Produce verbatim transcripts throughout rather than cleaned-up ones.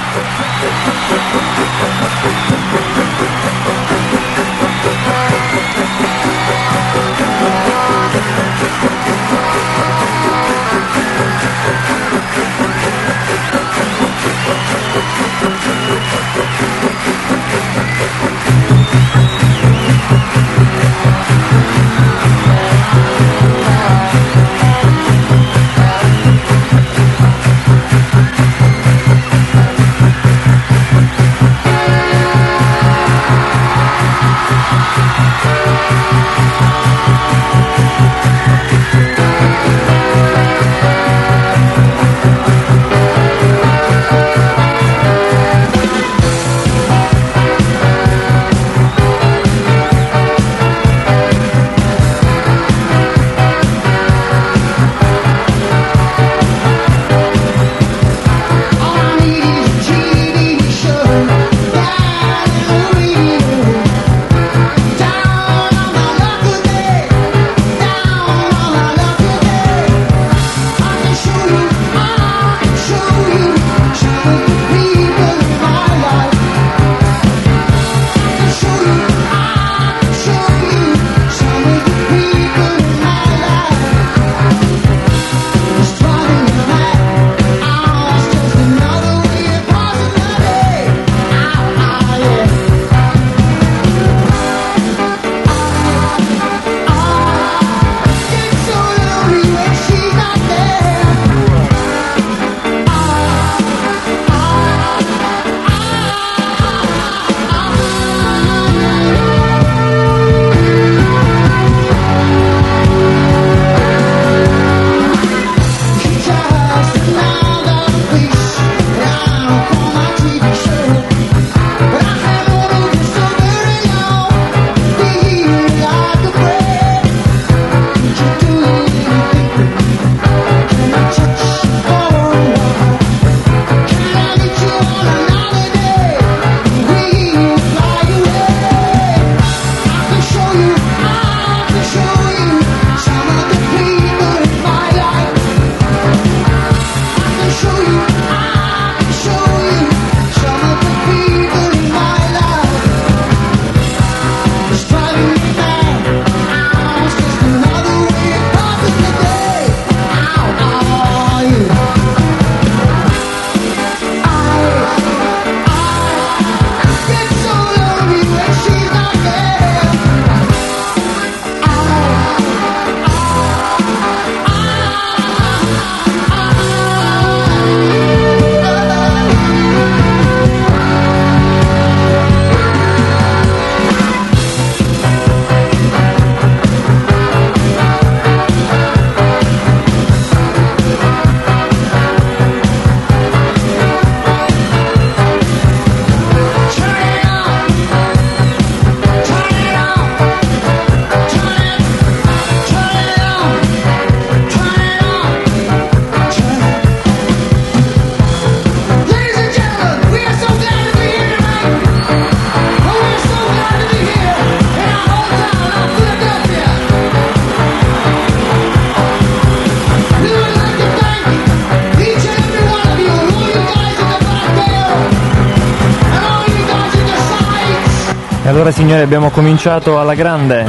E allora, signori, abbiamo cominciato alla grande.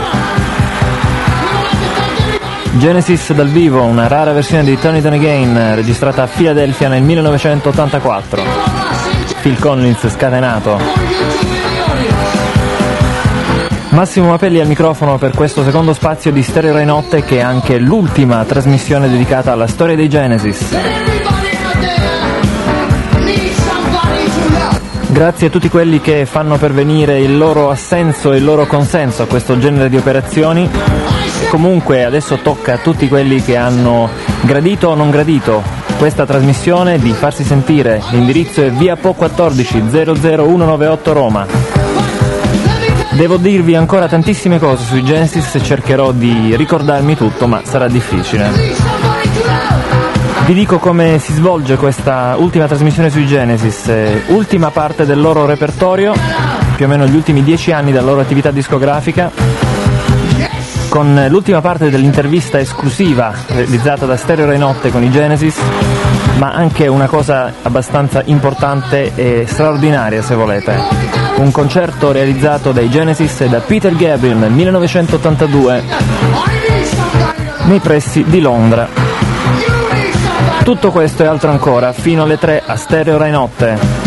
Genesis dal vivo, una rara versione di Turn It On Again, registrata a Philadelphia nel millenovecentottantaquattro. Phil Collins scatenato. Massimo Mapelli al microfono per questo secondo spazio di Stereo Rai Notte, che è anche l'ultima trasmissione dedicata alla storia dei Genesis. Grazie a tutti quelli che fanno pervenire il loro assenso e il loro consenso a questo genere di operazioni. Comunque adesso tocca a tutti quelli che hanno gradito o non gradito questa trasmissione di farsi sentire. L'indirizzo è via Po quattordici zero zero uno nove otto Roma. Devo dirvi ancora tantissime cose sui Genesis e cercherò di ricordarmi tutto, ma sarà difficile. Vi dico come si svolge questa ultima trasmissione sui Genesis, eh, ultima parte del loro repertorio, più o meno gli ultimi dieci anni della loro attività discografica, con l'ultima parte dell'intervista esclusiva realizzata da Stereo Rai Notte con i Genesis, ma anche una cosa abbastanza importante e straordinaria, se volete. Un concerto realizzato dai Genesis e da Peter Gabriel nel millenovecentottantadue nei pressi di Londra. Tutto questo e altro ancora fino alle tre a Stereo Rai Notte.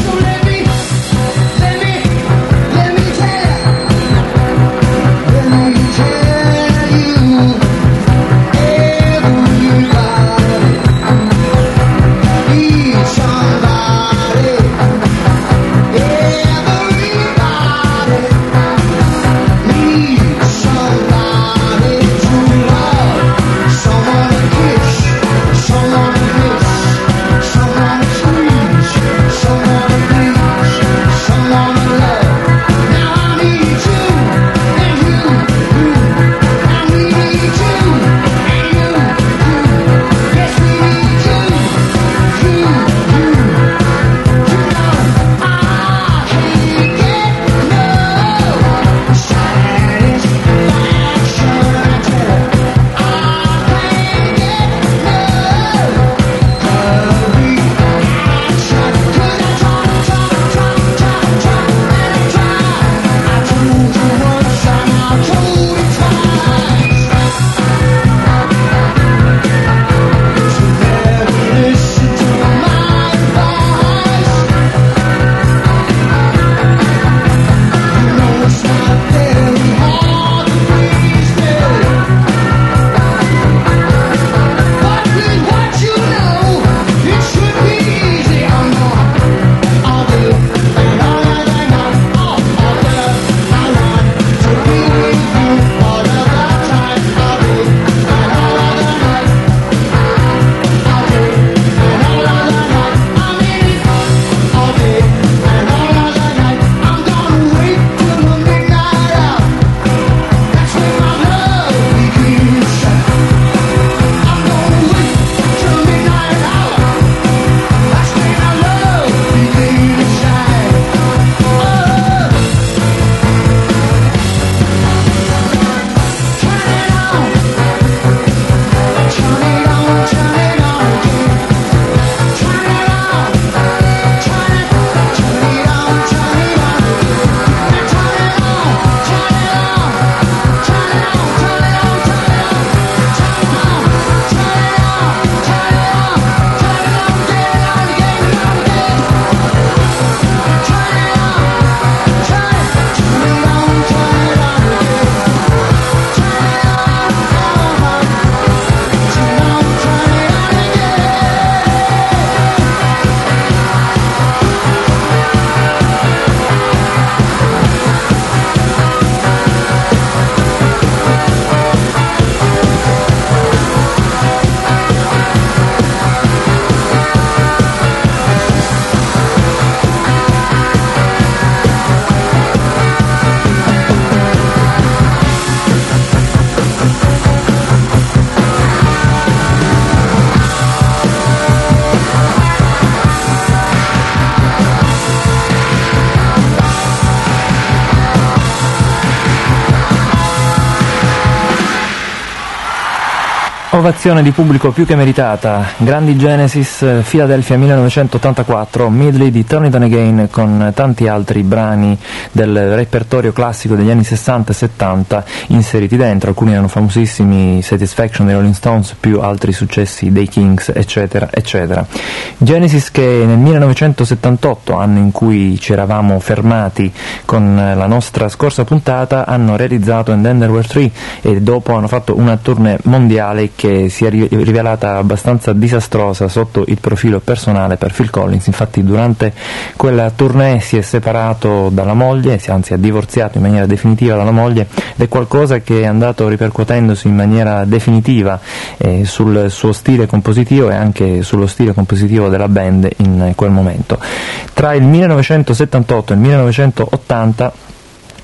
Ovazione di pubblico più che meritata. Grandi Genesis, Philadelphia millenovecentottantaquattro, medley di Turn It On Again con tanti altri brani del repertorio classico degli anni sessanta e settanta inseriti dentro. Alcuni erano famosissimi, Satisfaction dei Rolling Stones, più altri successi dei Kings, eccetera eccetera. Genesis che nel millenovecentosettantotto, anno in cui ci eravamo fermati con la nostra scorsa puntata, hanno realizzato And Then There Were Three e dopo hanno fatto una tournée mondiale che si è rivelata abbastanza disastrosa sotto il profilo personale per Phil Collins. Infatti durante quella tournée si è separato dalla moglie, anzi ha divorziato in maniera definitiva dalla moglie, ed è qualcosa che è andato ripercuotendosi in maniera definitiva eh, sul suo stile compositivo e anche sullo stile compositivo della band in quel momento. Tra il millenovecentosettantotto e il millenovecentottanta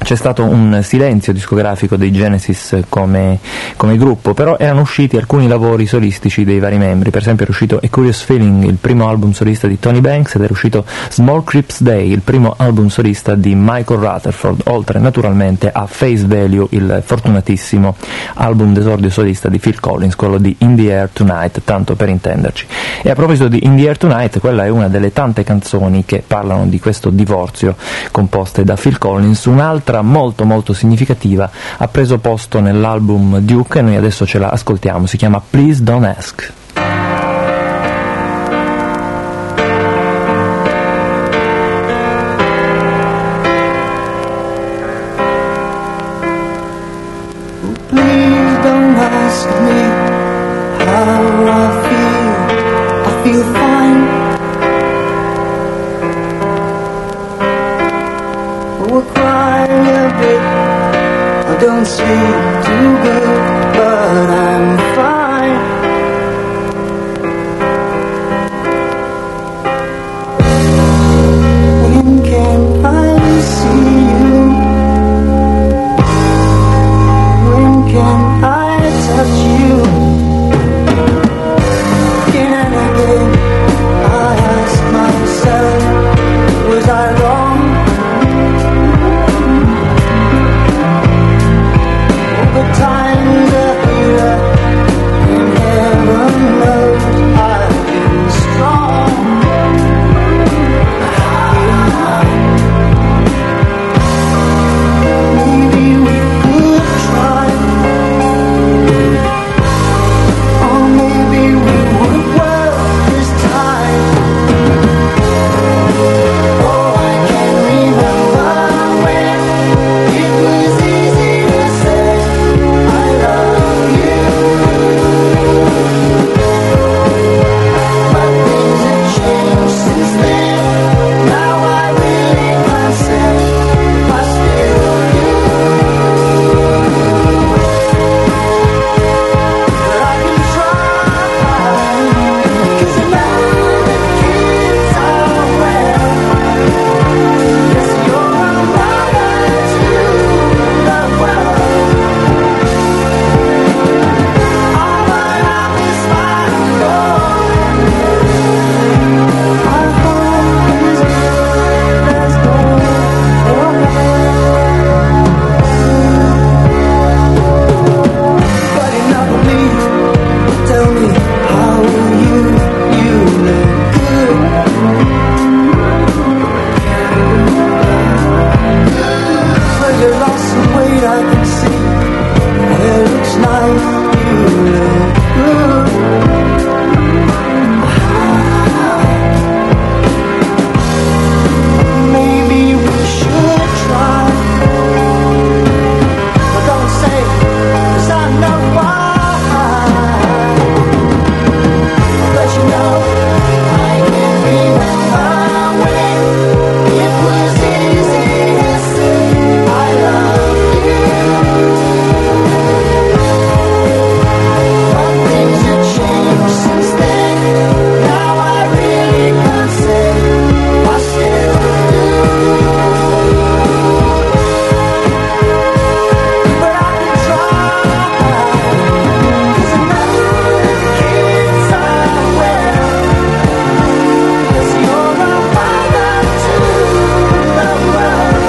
c'è stato un silenzio discografico dei Genesis come, come gruppo, però erano usciti alcuni lavori solistici dei vari membri. Per esempio era uscito A Curious Feeling, il primo album solista di Tony Banks, ed era uscito Small Crips Day, il primo album solista di Michael Rutherford, oltre naturalmente a Face Value, il fortunatissimo album d'esordio solista di Phil Collins, quello di In the Air Tonight, tanto per intenderci. E a proposito di In the Air Tonight, quella è una delle tante canzoni che parlano di questo divorzio, composte da Phil Collins. Un'altra molto molto significativa ha preso posto nell'album Duke e noi adesso ce la ascoltiamo, si chiama Please Don't Ask. Please don't ask me how I feel, I feel fine. We're crying a bit, I don't sleep too good, but I'm fine. When can I see you? When can I touch you? Again and again I ask myself, was I wrong? Over time's a healer, and heaven knows I've been strong. Maybe we could try, or maybe we would well this time. Oh, I can remember when it was easy to say I love you, but things have changed since then. Now I really can't say I still do, but I can try, 'cause now the kids are well. Yes, you're a mother to the world. All I have is my God. I hope this world has gone but enough of me. Tell me, how are you? You look good. Well, you lost some weight, I can see. Well, it looks nice. You look good. Maybe we should try. But don't say, 'cause I know why. But you know, I can remember when it was easy to say I love you. But things have changed since then. Now I really can't say I still do, but I can try, 'cause now the kids are well. Yes, you're a mother to the world.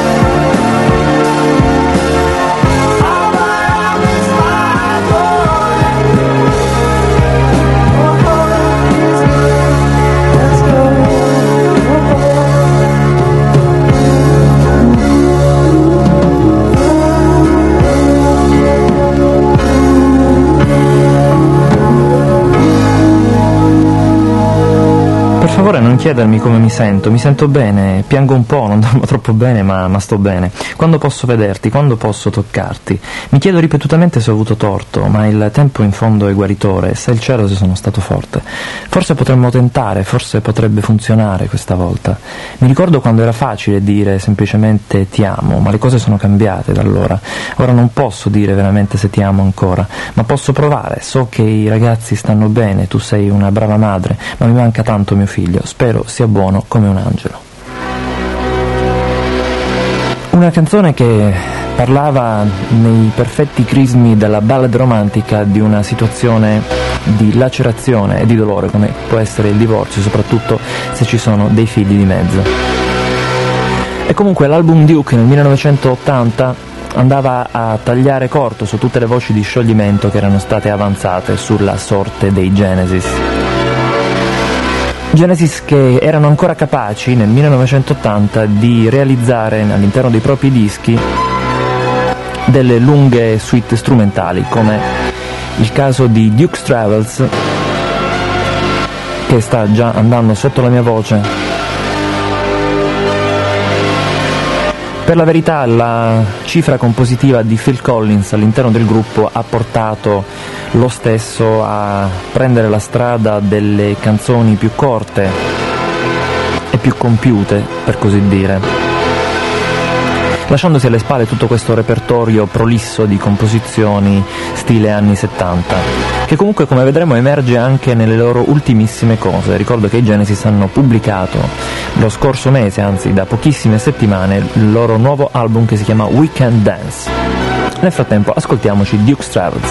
All I have is my God. Oh, let's go. Per favore non chiedermi come mi sento, mi sento bene, piango un po', non dormo troppo bene, ma, ma sto bene. Quando posso vederti, quando posso toccarti? Mi chiedo ripetutamente se ho avuto torto, ma il tempo in fondo è guaritore, e sa il cielo se sono stato forte. Forse potremmo tentare, forse potrebbe funzionare questa volta. Mi ricordo quando era facile dire semplicemente ti amo, ma le cose sono cambiate da allora. Ora non posso dire veramente se ti amo ancora, ma posso provare. So che i ragazzi stanno bene, tu sei una brava madre, ma mi manca tanto mio figlio, spero sia buono come un angelo. Una canzone che parlava nei perfetti crismi della ballad romantica di una situazione di lacerazione e di dolore come può essere il divorzio, soprattutto se ci sono dei figli di mezzo. E comunque l'album Duke nel millenovecentottanta andava a tagliare corto su tutte le voci di scioglimento che erano state avanzate sulla sorte dei Genesis. Genesis che erano ancora capaci nel millenovecentottanta di realizzare all'interno dei propri dischi delle lunghe suite strumentali, come il caso di Duke's Travels, che sta già andando sotto la mia voce. Per la verità la cifra compositiva di Phil Collins all'interno del gruppo ha portato lo stesso a prendere la strada delle canzoni più corte e più compiute, per così dire, lasciandosi alle spalle tutto questo repertorio prolisso di composizioni stile anni settanta, che comunque, come vedremo, emerge anche nelle loro ultimissime cose. Ricordo che i Genesis hanno pubblicato lo scorso mese, anzi da pochissime settimane, il loro nuovo album che si chiama We Can Dance. Nel frattempo ascoltiamoci Duke's Travels.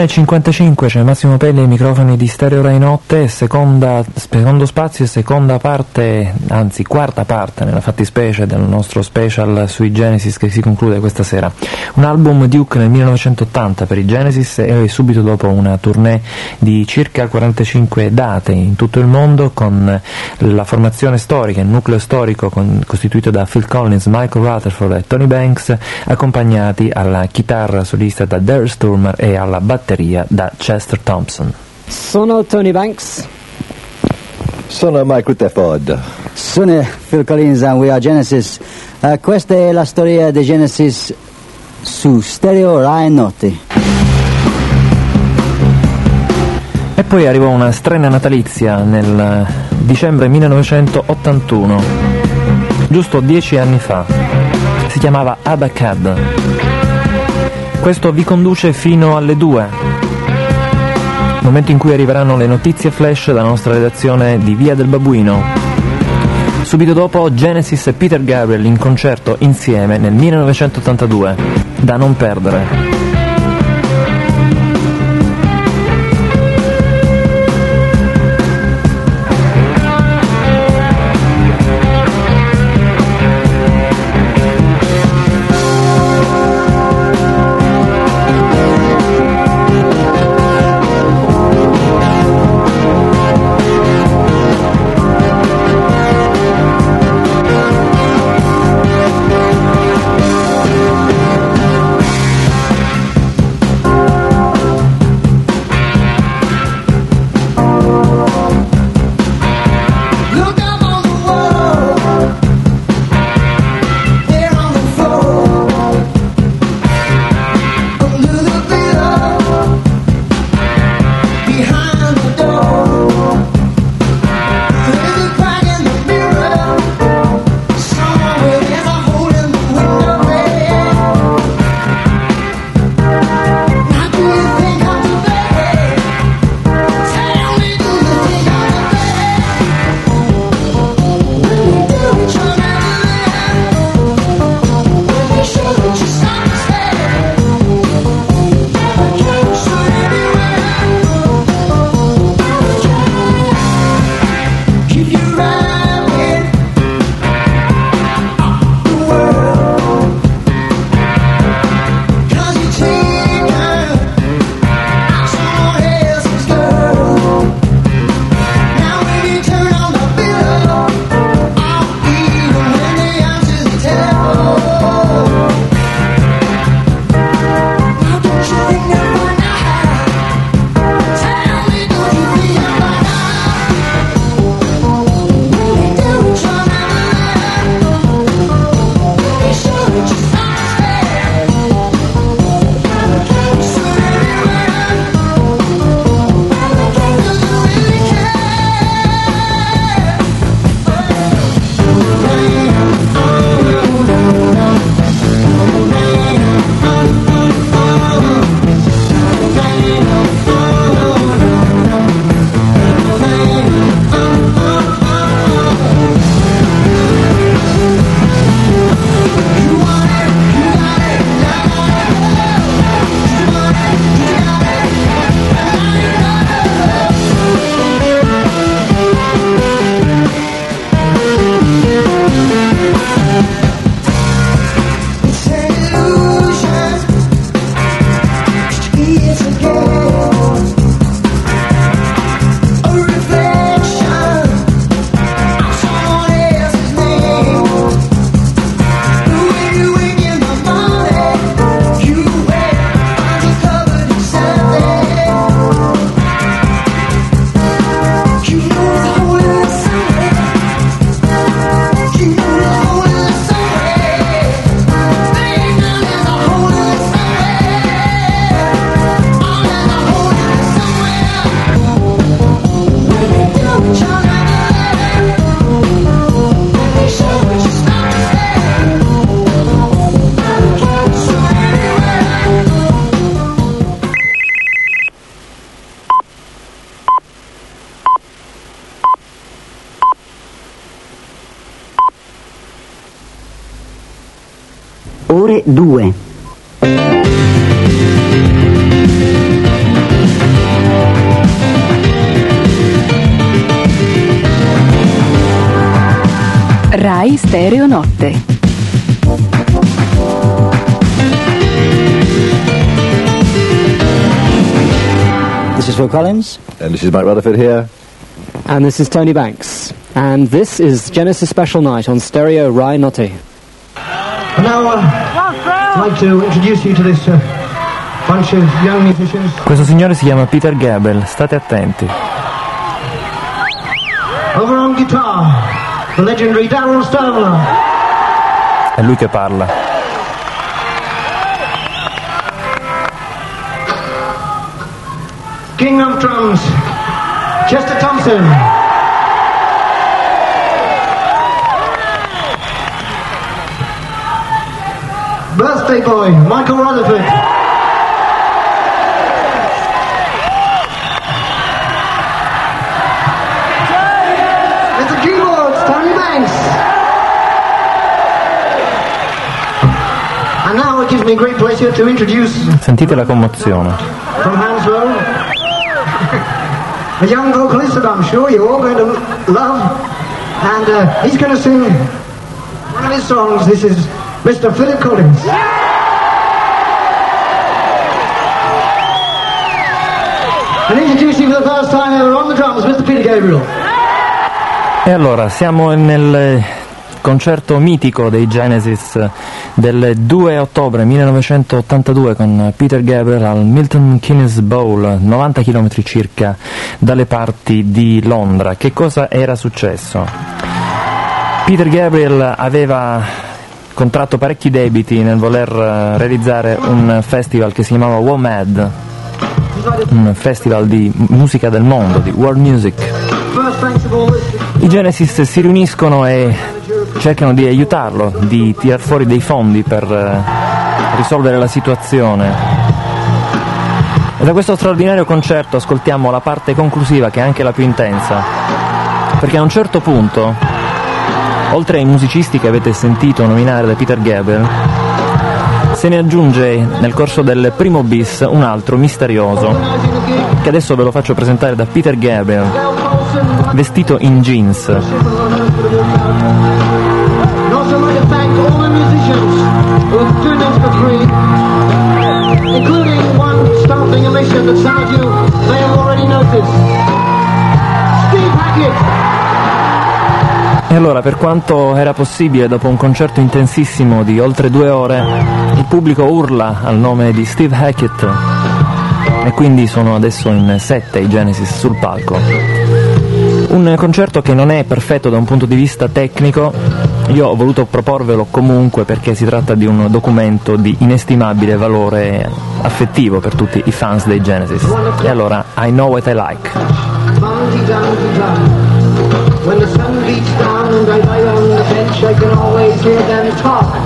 e cinquantacinque, c'è Massimo Pelli ai microfoni di Stereo Rai Notte, seconda, secondo spazio e seconda parte, anzi quarta parte nella fattispecie del nostro special sui Genesis che si conclude questa sera. Un album Duke nel millenovecentottanta per i Genesis e subito dopo una tournée di circa quarantacinque date in tutto il mondo con la formazione storica, il nucleo storico con, costituito da Phil Collins, Michael Rutherford e Tony Banks, accompagnati alla chitarra solista da Daryl Stuermer e alla batteria da Chester Thompson. Sono Tony Banks. Sono Mike Rutherford. Sono Phil Collins and we are Genesis. Uh, questa è la storia di Genesis su Stereo Rai Notte. E poi arrivò una strena natalizia nel dicembre millenovecentottantuno, giusto dieci anni fa. Si chiamava Abacad. Questo vi conduce fino alle due, momento in cui arriveranno le notizie flash dalla nostra redazione di Via del Babuino. Subito dopo Genesis e Peter Gabriel in concerto insieme nel millenovecentottantadue, da non perdere. Ore due. Teleradio Stereo Notte. This is Phil Collins. And this is Mike Rutherford here. And this is Tony Banks. And this is Genesis Special Night on Stereo Rai Notte. Now, uh, I'd like to introduce you to this uh, bunch of young musicians. Questo signore si chiama Peter Gabriel, state attenti. Over on guitar, the legendary Darryl Sterling. È lui che parla. King of drums, Chester Thompson. Birthday boy, Michael Rutherford. It's the keyboards, Tony Banks. And now it gives me great pleasure to introduce Sentite la commozione. from Hanslow, a young vocalist that I'm sure you're all going to love, and uh, he's going to sing one of his songs. This is Mister Philip Collins. And introducing for the first time ever on the drums, Mister Peter Gabriel. E allora, siamo nel concerto mitico dei Genesis del due ottobre millenovecentottantadue con Peter Gabriel al Milton Keynes Bowl, novanta chilometri circa dalle parti di Londra. Che cosa era successo? Peter Gabriel aveva contratto parecchi debiti nel voler realizzare un festival che si chiamava WOMAD, un festival di musica del mondo, di world music. I Genesis si riuniscono e cercano di aiutarlo, di tirar fuori dei fondi per eh, risolvere la situazione. E da questo straordinario concerto ascoltiamo la parte conclusiva, che è anche la più intensa, perché a un certo punto, oltre ai musicisti che avete sentito nominare da Peter Gabriel, se ne aggiunge nel corso del primo bis un altro misterioso, che adesso ve lo faccio presentare da Peter Gabriel, vestito in jeans. And also like to thank all the musicians who are doing this for free, including one starting a mission that some of you may have already noticed. Steve Hackett. E allora, per quanto era possibile, dopo un concerto intensissimo di oltre due ore, il pubblico urla al nome di Steve Hackett, e quindi sono adesso in sette i Genesis sul palco. Un concerto che non è perfetto da un punto di vista tecnico, io ho voluto proporvelo comunque perché si tratta di un documento di inestimabile valore affettivo per tutti i fans dei Genesis. E allora, I Know What I Like. When the sun beats down and I lie on the bench, I can always hear them talk.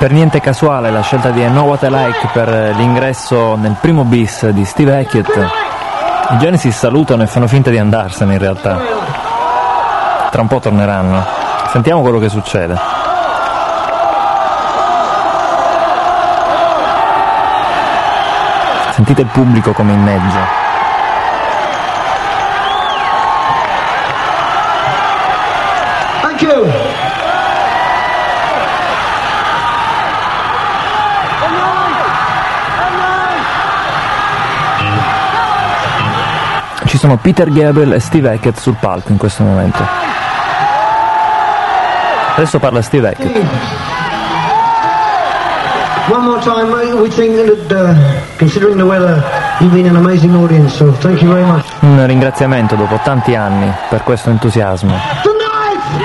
Per niente casuale la scelta di I Know What I Like per l'ingresso nel primo bis di Steve Hackett. I Genesis salutano e fanno finta di andarsene in realtà. Tra un po' torneranno. Sentiamo quello che succede. Sentite il pubblico come inneggia. Thank you. Ci sono Peter Gabriel e Steve Hackett sul palco in questo momento. Adesso parla Steve Hackett. One more time, mate. We think that, uh, considering the weather, you've been an amazing audience, so thank you very much. Un ringraziamento dopo tanti anni per questo entusiasmo. Tonight!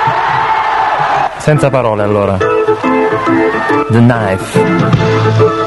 Senza parole allora. The Knife.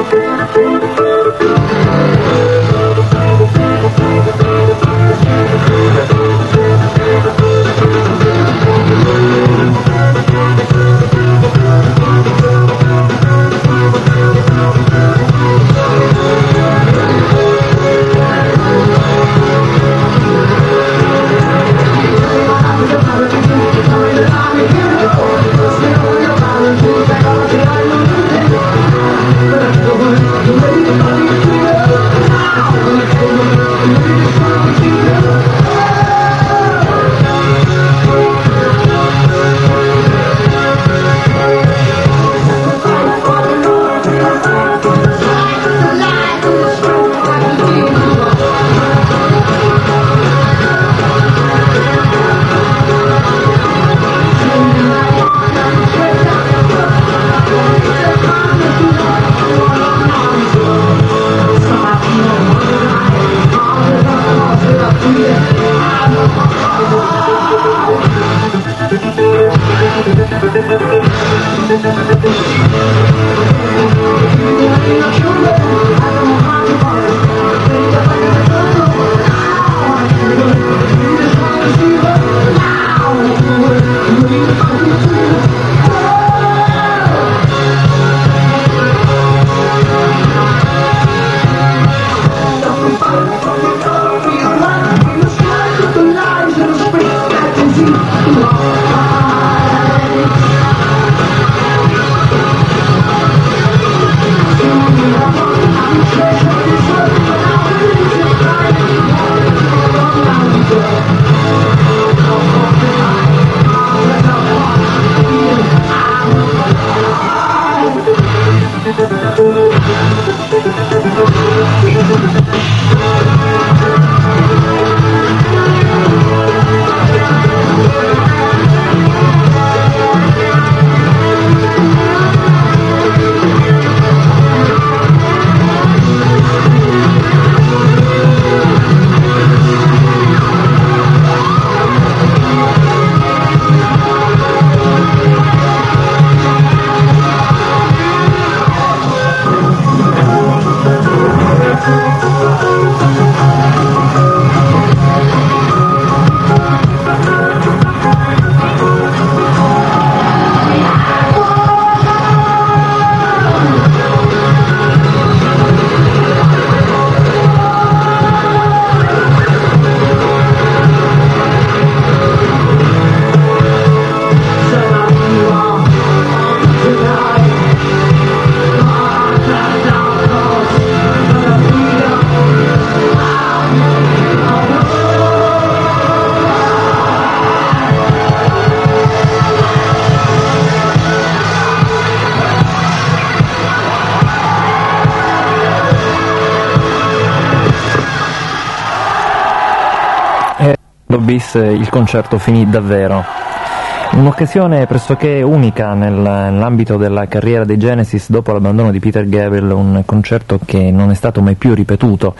Bis il concerto finì davvero. Un'occasione pressoché unica nel, nell'ambito della carriera dei Genesis dopo l'abbandono di Peter Gabriel, un concerto che non è stato mai più ripetuto.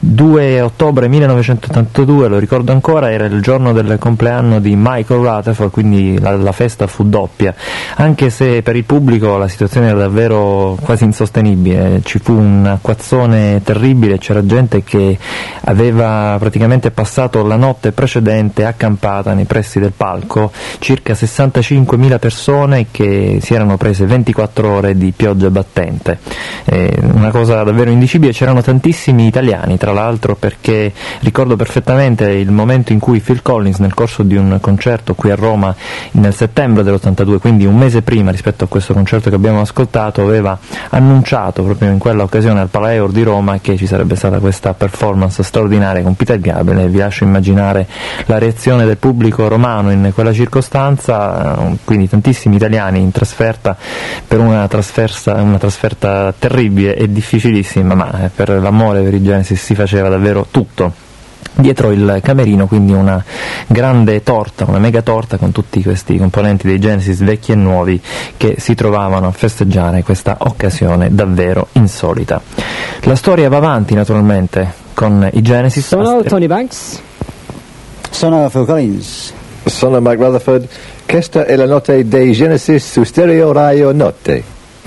due ottobre millenovecentottantadue, lo ricordo ancora, era il giorno del compleanno di Michael Rutherford, quindi la, la festa fu doppia, anche se per il pubblico la situazione era davvero quasi insostenibile. Ci fu un acquazzone terribile, c'era gente che aveva praticamente passato la notte precedente accampata nei pressi del palco, circa sessantacinquemila persone che si erano prese ventiquattro ore di pioggia battente, eh, una cosa davvero indicibile. C'erano tantissimi italiani, tra l'altro, perché ricordo perfettamente il momento in cui Phil Collins, nel corso di un concerto qui a Roma nel settembre dell'ottantadue, quindi un mese prima rispetto a questo concerto che abbiamo ascoltato, aveva annunciato proprio in quella occasione al Palaeur di Roma che ci sarebbe stata questa performance straordinaria con Peter Gabriel, e vi lascio immaginare la reazione del pubblico romano in quella circostanza, quindi tantissimi italiani in trasferta per una trasferta, una trasferta terribile e difficilissima, ma per l'amore per i Genesis si faceva davvero tutto. Dietro il camerino quindi una grande torta, una mega torta con tutti questi componenti dei Genesis vecchi e nuovi che si trovavano a festeggiare questa occasione davvero insolita. La storia va avanti naturalmente con i Genesis. Sono Tony Banks. Sono Phil Collins. Sono Mike Rutherford. Questa è la notte dei Genesis su Stereo Radio Notte.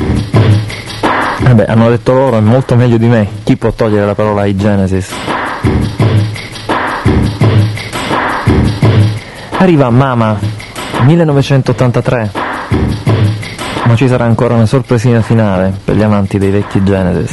Eh beh, hanno detto loro, è molto meglio di me. Chi può togliere la parola ai Genesis? Arriva Mama, millenovecentottantatré, ma ci sarà ancora una sorpresina finale per gli amanti dei vecchi Genesis.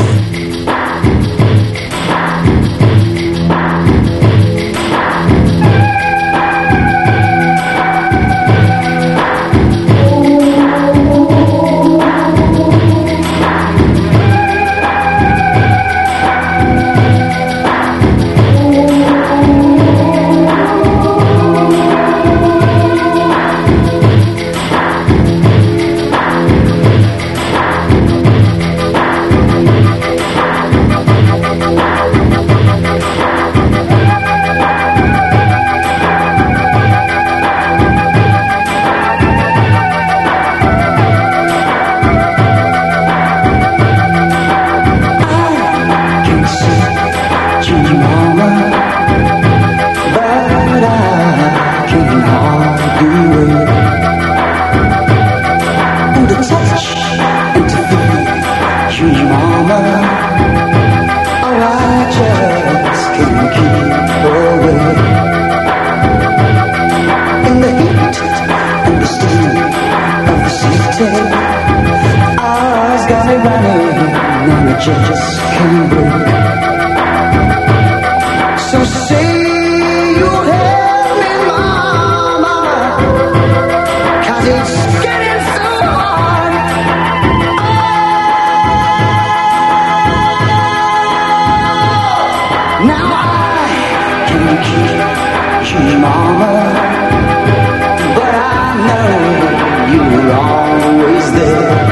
Just can't breathe. So say you'll help me, Mama, 'cause it's getting so hard. Oh, now I can keep you, Mama, but I know you're always there.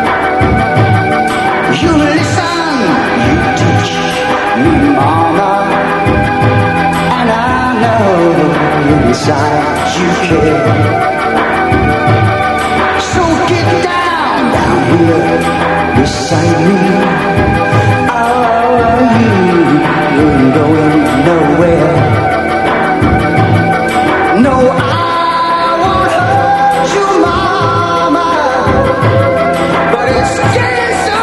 You listen, you teach me, Mama, and I know inside you care. So get down, down here beside me. Oh, you ain't going nowhere. No, I won't hurt you, Mama, but it's getting so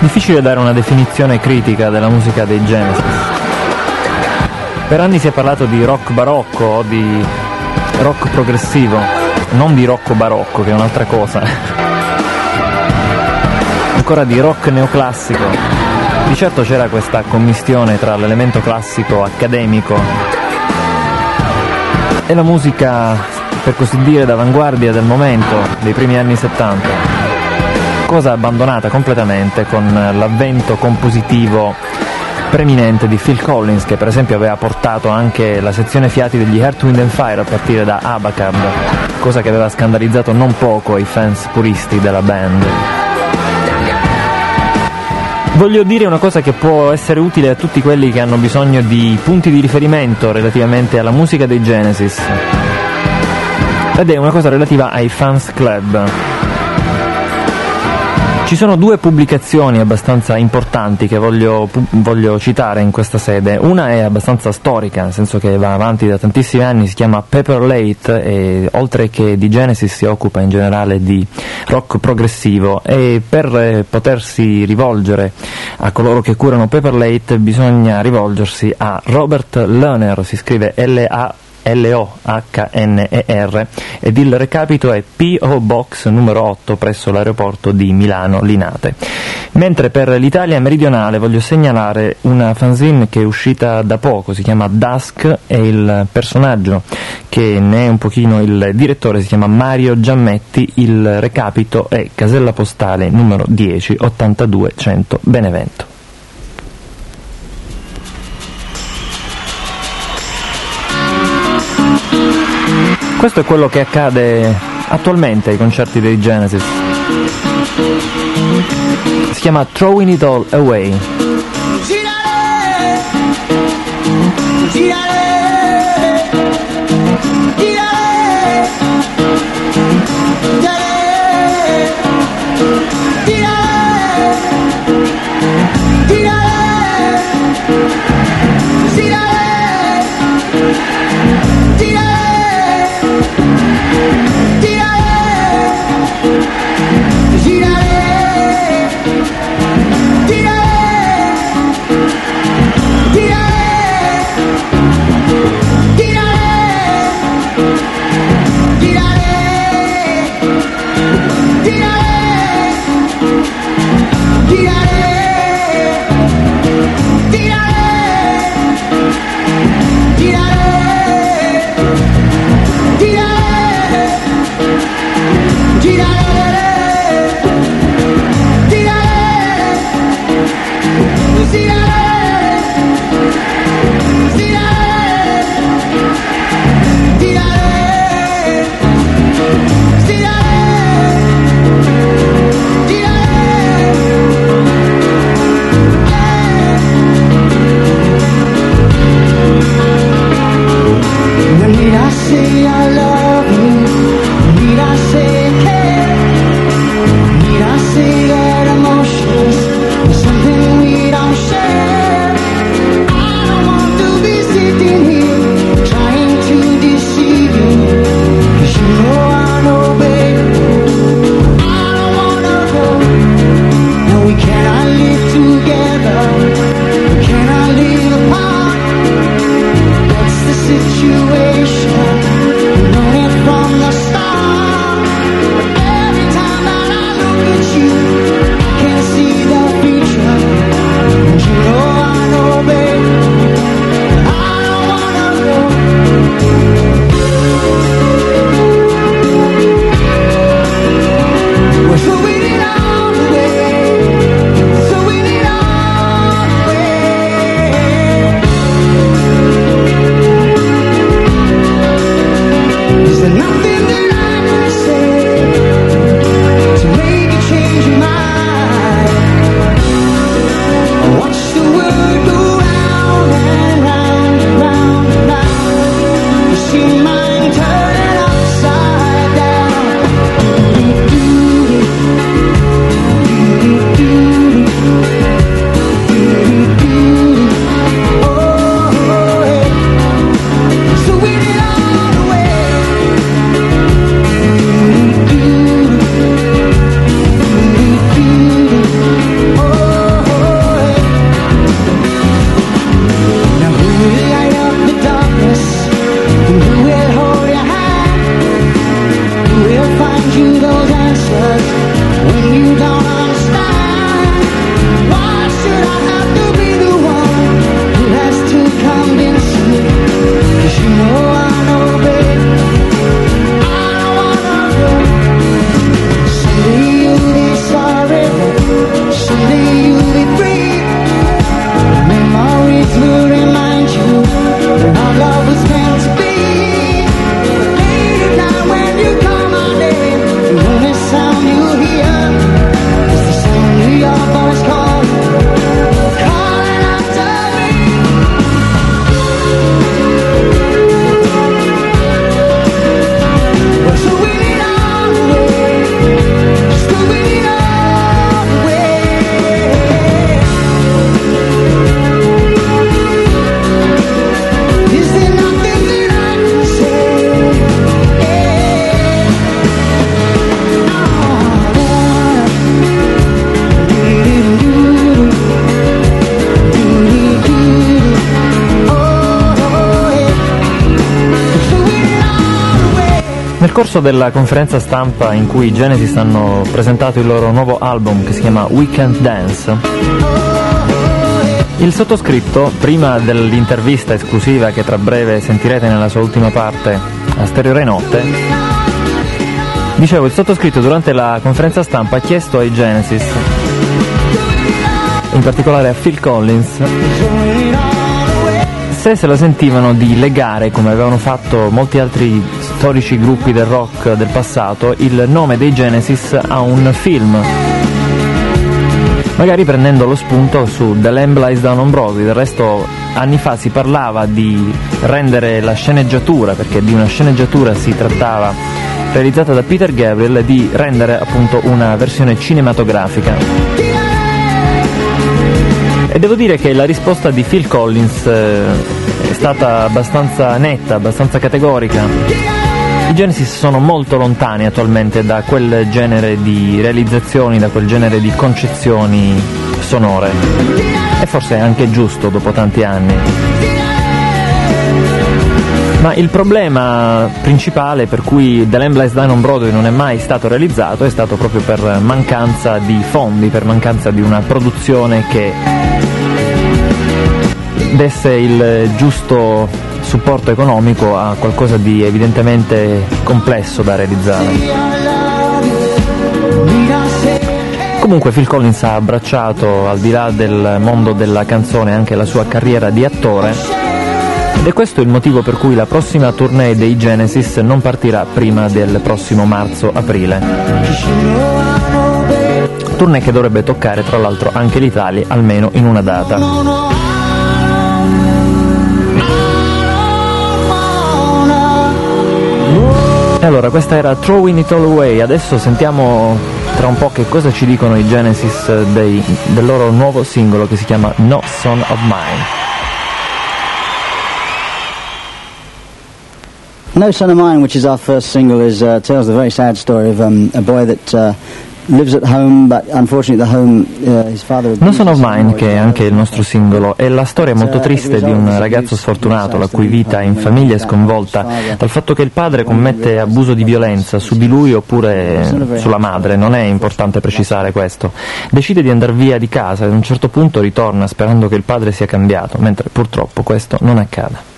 Difficile dare una definizione critica della musica dei Genesis. Per anni si è parlato di rock barocco o di rock progressivo, non di rock barocco, che è un'altra cosa. Ancora di rock neoclassico. Di certo c'era questa commistione tra l'elemento classico accademico e la musica, per così dire, d'avanguardia del momento, dei primi anni settanta, cosa abbandonata completamente con l'avvento compositivo preeminente di Phil Collins, che per esempio aveva portato anche la sezione fiati degli Earth, Wind and Fire a partire da Abacab, cosa che aveva scandalizzato non poco i fans puristi della band. Voglio dire una cosa che può essere utile a tutti quelli che hanno bisogno di punti di riferimento relativamente alla musica dei Genesis, ed è una cosa relativa ai fans club. Ci sono due pubblicazioni abbastanza importanti che voglio, voglio citare in questa sede. Una è abbastanza storica, nel senso che va avanti da tantissimi anni, si chiama Paper Late e oltre che di Genesis si occupa in generale di rock progressivo, e per eh, potersi rivolgere a coloro che curano Paper Late bisogna rivolgersi a Robert Lohner, si scrive L A L O H N E R, ed il recapito è P O Box numero otto presso l'aeroporto di Milano Linate. Mentre per l'Italia meridionale voglio segnalare una fanzine che è uscita da poco, si chiama Dusk, e il personaggio che ne è un pochino il direttore si chiama Mario Giammetti. Il recapito è casella postale numero dieci ottantadue cento Benevento. Questo è quello che accade attualmente ai concerti dei Genesis. Si chiama Throwing It All Away. Nel corso della conferenza stampa in cui i Genesis hanno presentato il loro nuovo album che si chiama We Can't Dance, il sottoscritto, prima dell'intervista esclusiva che tra breve sentirete nella sua ultima parte a Stereo Rai Notte, dicevo, il sottoscritto durante la conferenza stampa ha chiesto ai Genesis, in particolare a Phil Collins, se se la sentivano di legare, come avevano fatto molti altri storici gruppi del rock del passato, il nome dei Genesis a un film, magari prendendo lo spunto su The Lamb Lies Down on Broadway. Del resto anni fa si parlava di rendere la sceneggiatura, perché di una sceneggiatura si trattava, realizzata da Peter Gabriel, di rendere appunto una versione cinematografica. E devo dire che la risposta di Phil Collins eh, è stata abbastanza netta, abbastanza categorica. I Genesis sono molto lontani attualmente da quel genere di realizzazioni, da quel genere di concezioni sonore. E forse è anche giusto dopo tanti anni. Ma il problema principale per cui The Lamb Lies Down on Broadway non è mai stato realizzato è stato proprio per mancanza di fondi, per mancanza di una produzione che desse il giusto supporto economico a qualcosa di evidentemente complesso da realizzare. Comunque Phil Collins ha abbracciato, al di là del mondo della canzone, anche la sua carriera di attore, ed è questo il motivo per cui la prossima tournée dei Genesis non partirà prima del prossimo marzo-aprile. Tournée che dovrebbe toccare tra l'altro anche l'Italia, almeno in una data. E allora, questa era Throwing It All Away. Adesso sentiamo tra un po' che cosa ci dicono i Genesis dei, del loro nuovo singolo che si chiama No Son of Mine. No Son of Mine, which is our first single, is uh, tells the very sad story of um, a boy that uh, lives at home, but unfortunately the home uh, his father. No Son of Mine, che è anche il nostro singolo, è la storia molto triste di un ragazzo sfortunato la cui vita in famiglia è sconvolta dal fatto che il padre commette abuso di violenza su di lui oppure sulla madre, non è importante precisare questo. Decide di andare via di casa e ad un certo punto ritorna sperando che il padre sia cambiato, mentre purtroppo questo non accade.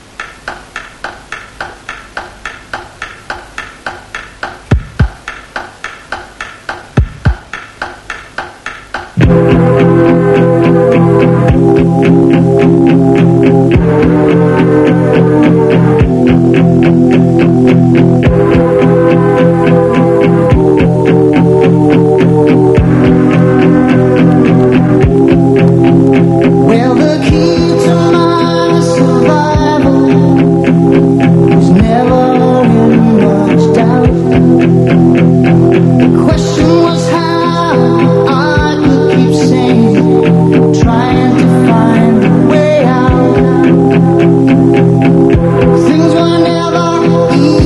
Well, the key to my survival is never in much doubt. The question was how I could keep sane, trying to find a way out. Things were never easy.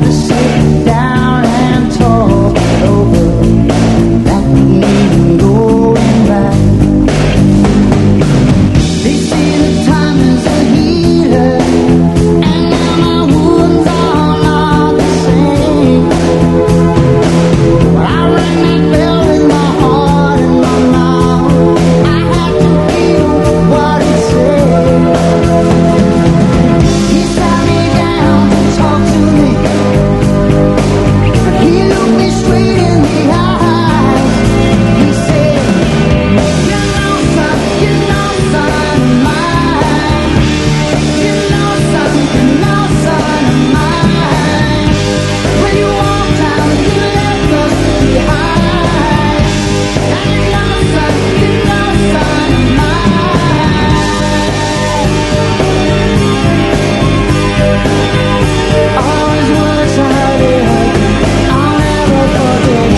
to sit down and talk it over. That we ain't going back. They say the time is a healer, and now my wounds are not the same. But I rang that bell with my heart in my mouth. I had to feel what he said. He sat me down and talked to me, but he looked me straight in the eyes. He said, you know son, you know son of mine. You know son, you know son of mine. When you walked out and you left us behind. And you know son, you know son of mine. All his words I heard, I'll never forget.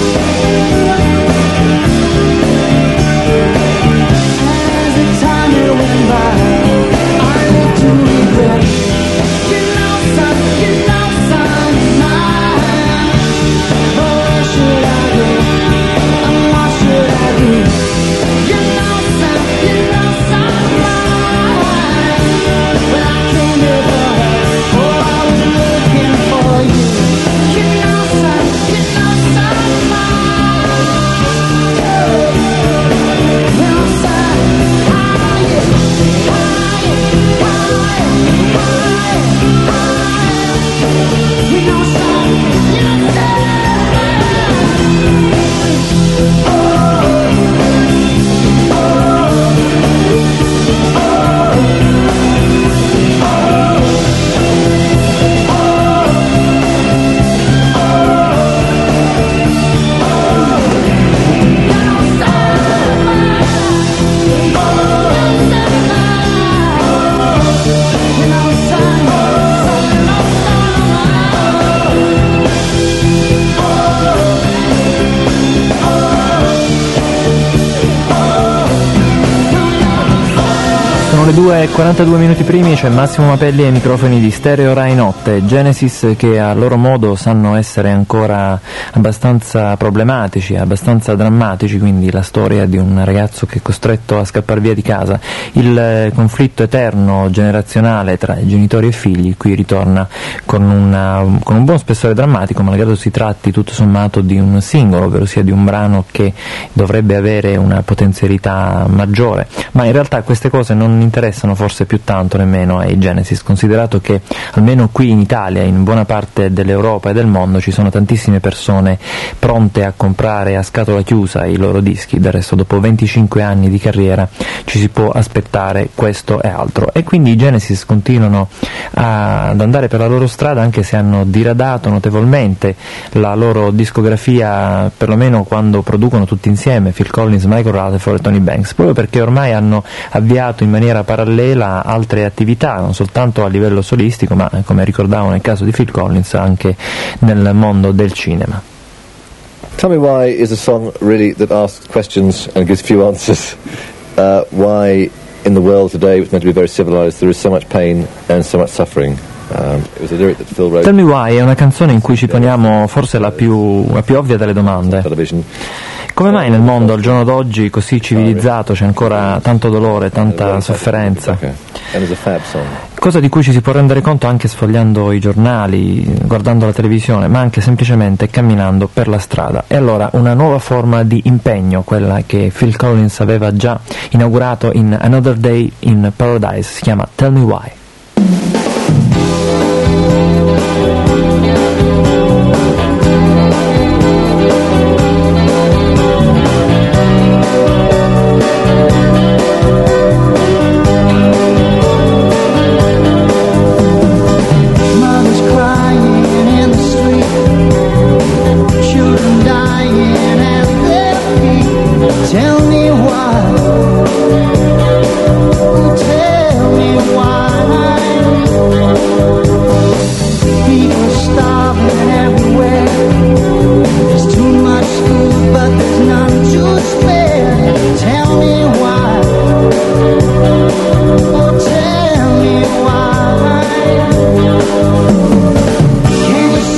As the time it went by, I lived to regret. You know son, you know son of mine. But where should I go? And what should I do? You know son, you know son of mine. When I came here for her, oh I was looking for you. You know son, you know son of mine. Well son, higher, higher, higher, higher. You know son, you know son. Sono le due e quarantadue minuti primi, c'è Massimo Mapelli ai microfoni di Stereo Rai Notte. Genesis, che a loro modo sanno essere ancora abbastanza problematici, abbastanza drammatici, quindi la storia di un ragazzo che è costretto a scappare via di casa, il eh, conflitto eterno generazionale tra genitori e figli, qui ritorna con, una, con un buon spessore drammatico, malgrado si tratti tutto sommato di un singolo, ovvero sia di un brano che dovrebbe avere una potenzialità maggiore, ma in realtà queste cose non interessano forse più tanto nemmeno ai Genesis, considerato che almeno qui in Italia, in buona parte dell'Europa e del mondo, ci sono tantissime persone pronte a comprare a scatola chiusa i loro dischi. Del resto, dopo venticinque anni di carriera ci si può aspettare questo e altro, e quindi i Genesis continuano a, ad andare per la loro strada, anche se hanno diradato notevolmente la loro discografia, perlomeno quando producono tutti insieme Phil Collins, Michael Rutherford e Tony Banks, proprio perché ormai hanno avviato in maniera parallela altre attività, non soltanto a livello solistico, ma come ricordavo nel caso di Phil Collins anche nel mondo del cinema. Tell Me Why is a song really that asks questions and gives few answers. Uh, why in the world today, which is meant to be very civilized, there is so much pain and so much suffering. Um, it was a lyric that Phil wrote. Tell Me Why è una canzone in cui ci poniamo forse la più, la più ovvia delle domande. Television. Come mai nel mondo al giorno d'oggi così civilizzato c'è ancora tanto dolore, tanta sofferenza? And it's a fab song. Cosa di cui ci si può rendere conto anche sfogliando i giornali, guardando la televisione, ma anche semplicemente camminando per la strada. E allora una nuova forma di impegno, quella che Phil Collins aveva già inaugurato in Another Day in Paradise, si chiama Tell Me Why. Tell me why. Tell me why. People starving everywhere. There's too much food, but there's none to spare. Tell me why. Oh, tell me why. Can't you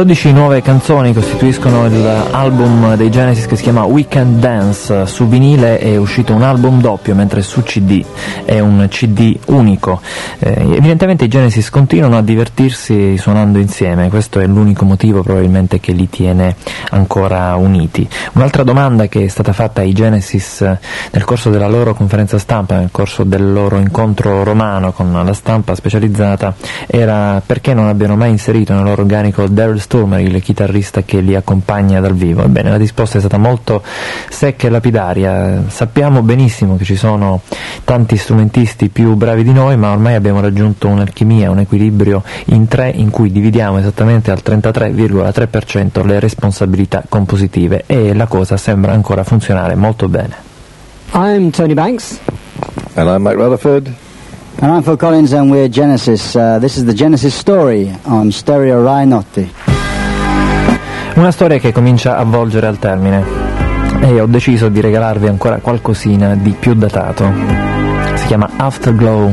dodici nuove canzoni costituiscono l'album dei Genesis che si chiama Weekend Dance. Su vinile è uscito un album doppio, mentre su C D è un C D unico. Eh, evidentemente i Genesis continuano a divertirsi suonando insieme, questo è l'unico motivo probabilmente che li tiene ancora uniti. Un'altra domanda che è stata fatta ai Genesis nel corso della loro conferenza stampa, nel corso del loro incontro romano con la stampa specializzata, era perché non abbiano mai inserito nel loro organico Daryl Stuermer, il chitarrista che li accompagna dal vivo. Ebbene, la risposta è stata molto secca e lapidaria. Sappiamo benissimo che ci sono tanti strumentisti più bravi di noi, ma ormai abbiamo raggiunto un'alchimia, un equilibrio in tre in cui dividiamo esattamente al trentatré virgola tre per cento le responsabilità compositive e la cosa sembra ancora funzionare molto bene. I'm Tony Banks. And I'm Mike Rutherford. And I'm Phil Collins, and we're Genesis. Uh, this is the Genesis story on Stereo Rai Notte. Una storia che comincia a volgere al termine e ho deciso di regalarvi ancora qualcosina di più datato. Si chiama Afterglow.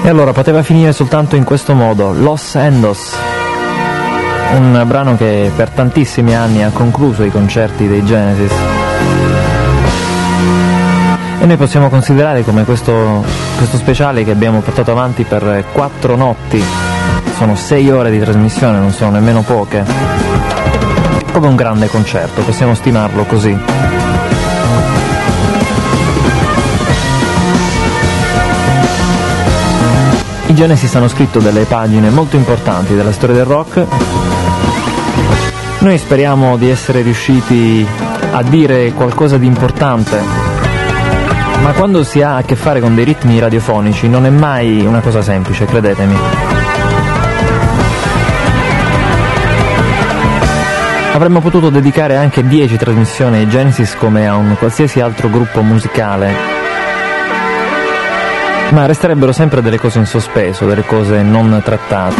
E allora poteva finire soltanto in questo modo, Los Endos, un brano che per tantissimi anni ha concluso i concerti dei Genesis. E noi possiamo considerare come questo, questo speciale che abbiamo portato avanti per quattro notti, sono sei ore di trasmissione, non sono nemmeno poche, come un grande concerto, possiamo stimarlo così. I Genesis hanno scritto delle pagine molto importanti della storia del rock. Noi speriamo di essere riusciti a dire qualcosa di importante, ma quando si ha a che fare con dei ritmi radiofonici non è mai una cosa semplice, credetemi. Avremmo potuto dedicare anche dieci trasmissioni ai Genesis come a un qualsiasi altro gruppo musicale, ma resterebbero sempre delle cose in sospeso, delle cose non trattate.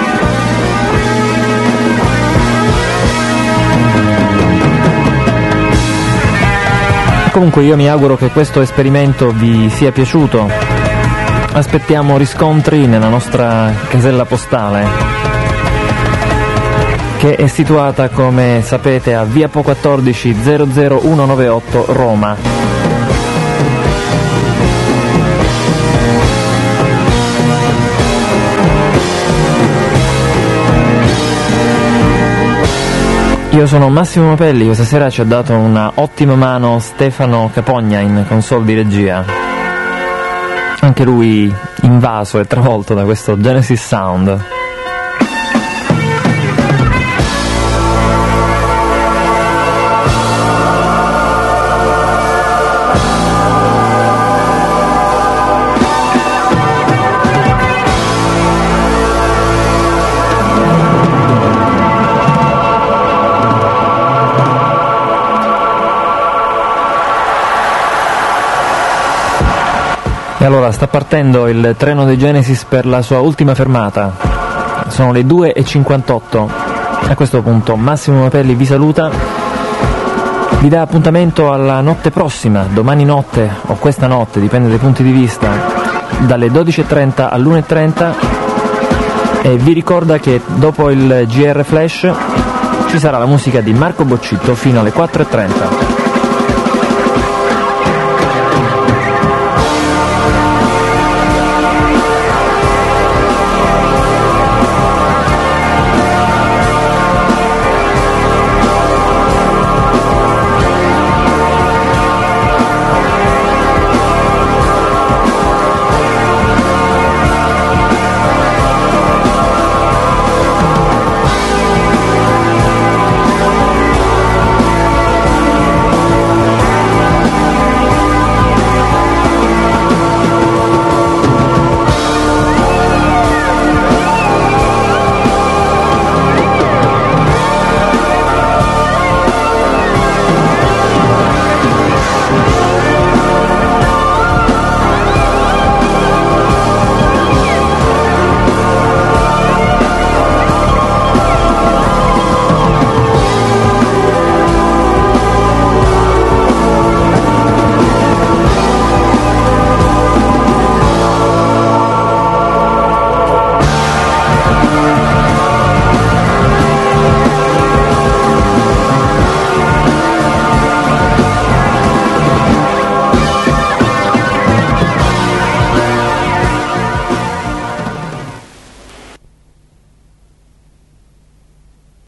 Comunque io mi auguro che questo esperimento vi sia piaciuto. Aspettiamo riscontri nella nostra casella postale, che è situata, come sapete, a via Po quattordici zero zero uno nove otto Roma. Io sono Massimo Mapelli, questa sera ci ha dato una ottima mano Stefano Capogna in console di regia. Anche lui invaso e travolto da questo Genesis Sound. E allora sta partendo il treno dei Genesis per la sua ultima fermata. Sono le due e cinquantotto. A questo punto Massimo Mapelli vi saluta. Vi dà appuntamento alla notte prossima, domani notte o questa notte, dipende dai punti di vista, dalle dodici e trenta all'una e trenta, e vi ricorda che dopo il G R Flash ci sarà la musica di Marco Boccitto fino alle quattro e trenta.